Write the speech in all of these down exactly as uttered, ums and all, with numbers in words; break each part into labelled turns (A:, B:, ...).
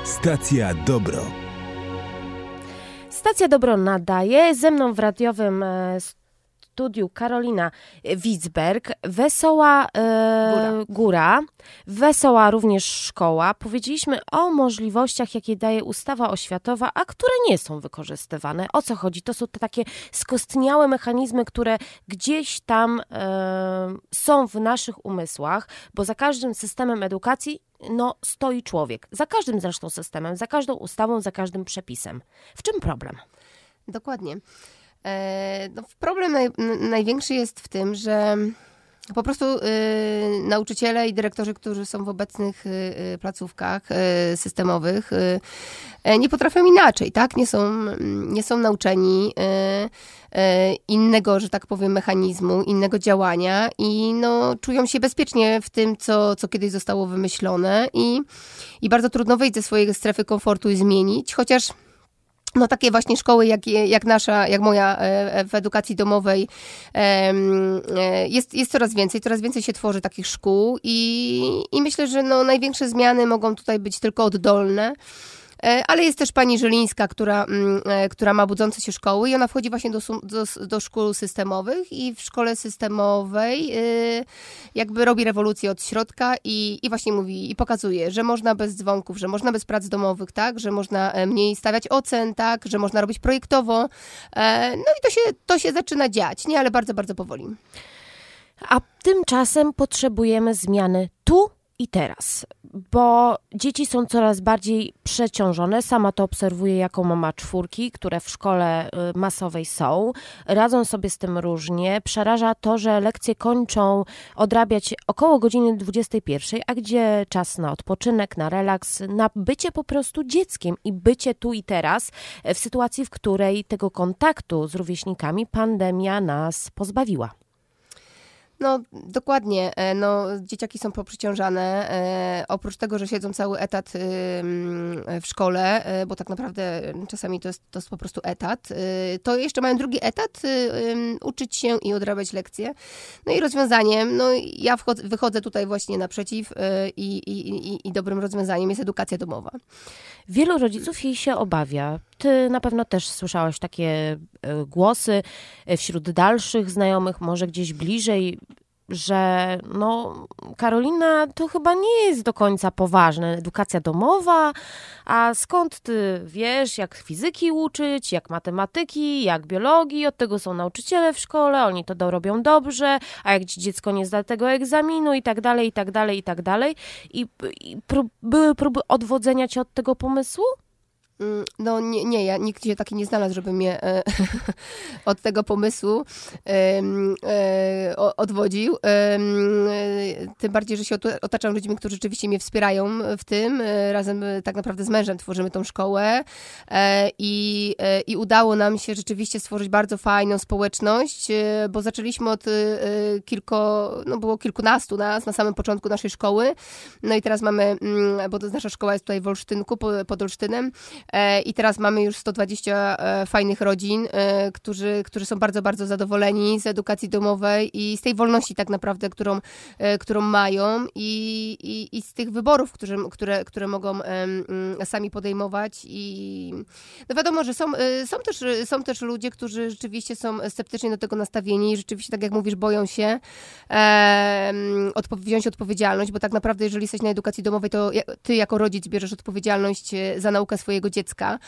A: Stacja Dobro.
B: Stacja Dobro nadaje. Ze mną w radiowym studiu Karolina Witzberg. Wesoła e, góra. góra, wesoła również szkoła. Powiedzieliśmy o możliwościach, jakie daje ustawa oświatowa, a które nie są wykorzystywane. O co chodzi? To są te takie skostniałe mechanizmy, które gdzieś tam e, są w naszych umysłach, bo za każdym systemem edukacji no, stoi człowiek. Za każdym zresztą systemem, za każdą ustawą, za każdym przepisem. W czym problem?
C: Dokładnie. E, no, problem naj, największy jest w tym, że po prostu y, nauczyciele i dyrektorzy, którzy są w obecnych y, placówkach y, systemowych, y, nie potrafią inaczej, tak? Nie są, nie są nauczeni y, y, innego, że tak powiem, mechanizmu, innego działania i no, czują się bezpiecznie w tym, co, co kiedyś zostało wymyślone i, i bardzo trudno wyjść ze swojej strefy komfortu i zmienić, chociaż no takie właśnie szkoły jak, jak nasza, jak moja w edukacji domowej jest, jest coraz więcej, coraz więcej się tworzy takich szkół i, i myślę, że no największe zmiany mogą tutaj być tylko oddolne. Ale jest też pani Żylińska, która, która ma budzące się szkoły i ona wchodzi właśnie do, do, do szkół systemowych i w szkole systemowej jakby robi rewolucję od środka i, i właśnie mówi i pokazuje, że można bez dzwonków, że można bez prac domowych, tak, że można mniej stawiać ocen, tak, że można robić projektowo. No i to się, to się zaczyna dziać, nie, ale bardzo, bardzo powoli.
B: A tymczasem potrzebujemy zmiany tu i teraz, bo dzieci są coraz bardziej przeciążone. Sama to obserwuję jako mama czwórki, które w szkole masowej są. Radzą sobie z tym różnie. Przeraża to, że lekcje kończą odrabiać około godziny dwudziestej pierwszej, a gdzie czas na odpoczynek, na relaks, na bycie po prostu dzieckiem i bycie tu i teraz w sytuacji, w której tego kontaktu z rówieśnikami pandemia nas pozbawiła.
C: No dokładnie, no dzieciaki są poprzeciążane, e, oprócz tego, że siedzą cały etat y, w szkole, e, bo tak naprawdę czasami to jest, to jest po prostu etat, e, to jeszcze mają drugi etat, y, y, uczyć się i odrabiać lekcje. No i rozwiązaniem, no ja wchodzę, wychodzę tutaj właśnie naprzeciw y, i, i, i, i dobrym rozwiązaniem jest edukacja domowa.
B: Wielu rodziców jej się obawia. Ty na pewno też słyszałaś takie głosy wśród dalszych znajomych, może gdzieś bliżej, że no Karolina, to chyba nie jest do końca poważne. Edukacja domowa, a skąd ty wiesz, jak fizyki uczyć, jak matematyki, jak biologii, od tego są nauczyciele w szkole, oni to robią dobrze, a jak dziecko nie zda tego egzaminu i tak dalej, i tak dalej, i tak dalej. I, i prób, były próby odwodzenia cię od tego pomysłu?
C: No nie, nie, ja nikt się taki nie znalazł, żeby mnie e, od tego pomysłu e, e, odwodził. E, tym bardziej, że się otaczam ludźmi, którzy rzeczywiście mnie wspierają w tym. E, razem tak naprawdę z mężem tworzymy tą szkołę e, i, e, i udało nam się rzeczywiście stworzyć bardzo fajną społeczność, e, bo zaczęliśmy od e, kilko, no było kilkunastu nas na samym początku naszej szkoły. No i teraz mamy, bo nasza szkoła jest tutaj w Olsztynku, pod Olsztynem, i teraz mamy już sto dwadzieścia fajnych rodzin, którzy, którzy są bardzo, bardzo zadowoleni z edukacji domowej i z tej wolności tak naprawdę, którą, którą mają i, i, i z tych wyborów, które, które, które mogą sami podejmować. I no wiadomo, że są, są, też, są też ludzie, którzy rzeczywiście są sceptycznie do tego nastawieni i rzeczywiście, tak jak mówisz, boją się odpo- wziąć odpowiedzialność, bo tak naprawdę, jeżeli jesteś na edukacji domowej, to ty jako rodzic bierzesz odpowiedzialność za naukę swojego dziecka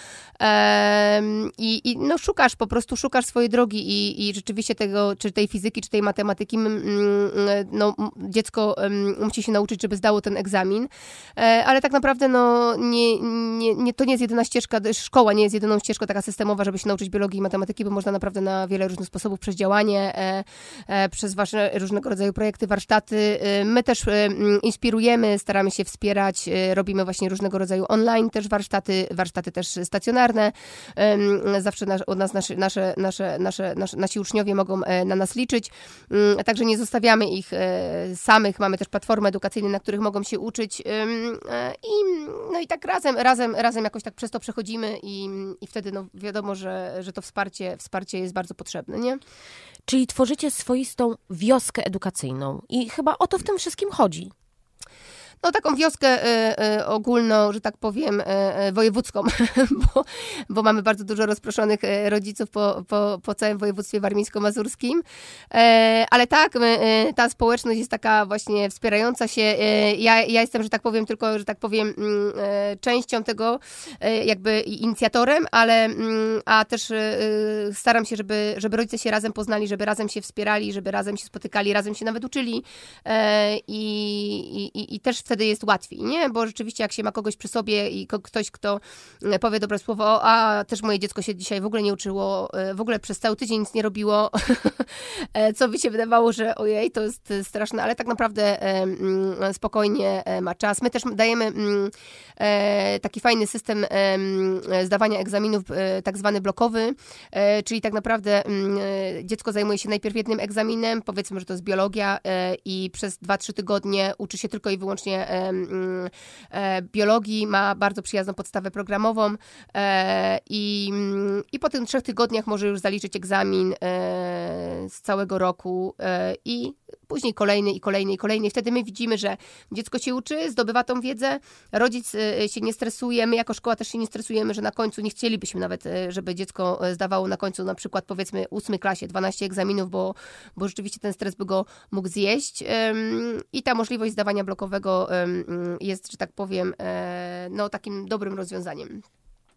C: um, i, i no szukasz, po prostu szukasz swojej drogi i, i rzeczywiście tego, czy tej fizyki, czy tej matematyki, no dziecko musi się nauczyć, żeby zdało ten egzamin, ale tak naprawdę no nie, nie, nie, to nie jest jedyna ścieżka, szkoła nie jest jedyną ścieżką taka systemowa, żeby się nauczyć biologii i matematyki, bo można naprawdę na wiele różnych sposobów, przez działanie, przez wasze różnego rodzaju projekty, warsztaty. My też inspirujemy, staramy się wspierać, robimy właśnie różnego rodzaju online też warsztaty, warsztaty też stacjonarne. Zawsze nas, od nas nasze, nasze, nasze, nasze, nasze, nasi uczniowie mogą na nas liczyć. Także nie zostawiamy ich samych. Mamy też platformy edukacyjne, na których mogą się uczyć. I, no i tak razem, razem, razem jakoś tak przez to przechodzimy i, i wtedy no wiadomo, że, że to wsparcie, wsparcie jest bardzo potrzebne, nie?
B: Czyli tworzycie swoistą wioskę edukacyjną i chyba o to w tym wszystkim chodzi.
C: no taką wioskę y, y, ogólną, że tak powiem, y, y, wojewódzką, bo, bo mamy bardzo dużo rozproszonych rodziców po, po, po całym województwie warmińsko-mazurskim. E, ale tak, my, y, ta społeczność jest taka właśnie wspierająca się. E, ja, ja jestem, że tak powiem, tylko, że tak powiem, y, częścią tego, y, jakby inicjatorem, ale y, a też y, staram się, żeby, żeby rodzice się razem poznali, żeby razem się wspierali, żeby razem się spotykali, razem się nawet uczyli e, i, i, i też wtedy jest łatwiej, nie? Bo rzeczywiście jak się ma kogoś przy sobie i ktoś, kto powie dobre słowo, a też moje dziecko się dzisiaj w ogóle nie uczyło, w ogóle przez cały tydzień nic nie robiło, co by się wydawało, że ojej, to jest straszne, ale tak naprawdę spokojnie ma czas. My też dajemy taki fajny system zdawania egzaminów, tak zwany blokowy, czyli tak naprawdę dziecko zajmuje się najpierw jednym egzaminem, powiedzmy, że to jest biologia i przez dwa trzy tygodnie uczy się tylko i wyłącznie biologii, ma bardzo przyjazną podstawę programową i, i po tych trzech tygodniach może już zaliczyć egzamin z całego roku i później kolejny i kolejny i kolejny. I wtedy my widzimy, że dziecko się uczy, zdobywa tą wiedzę, rodzic się nie stresuje, my jako szkoła też się nie stresujemy, że na końcu nie chcielibyśmy nawet, żeby dziecko zdawało na końcu na przykład powiedzmy ósmej klasie dwanaście egzaminów, bo, bo rzeczywiście ten stres by go mógł zjeść i ta możliwość zdawania blokowego jest, że tak powiem, no takim dobrym rozwiązaniem.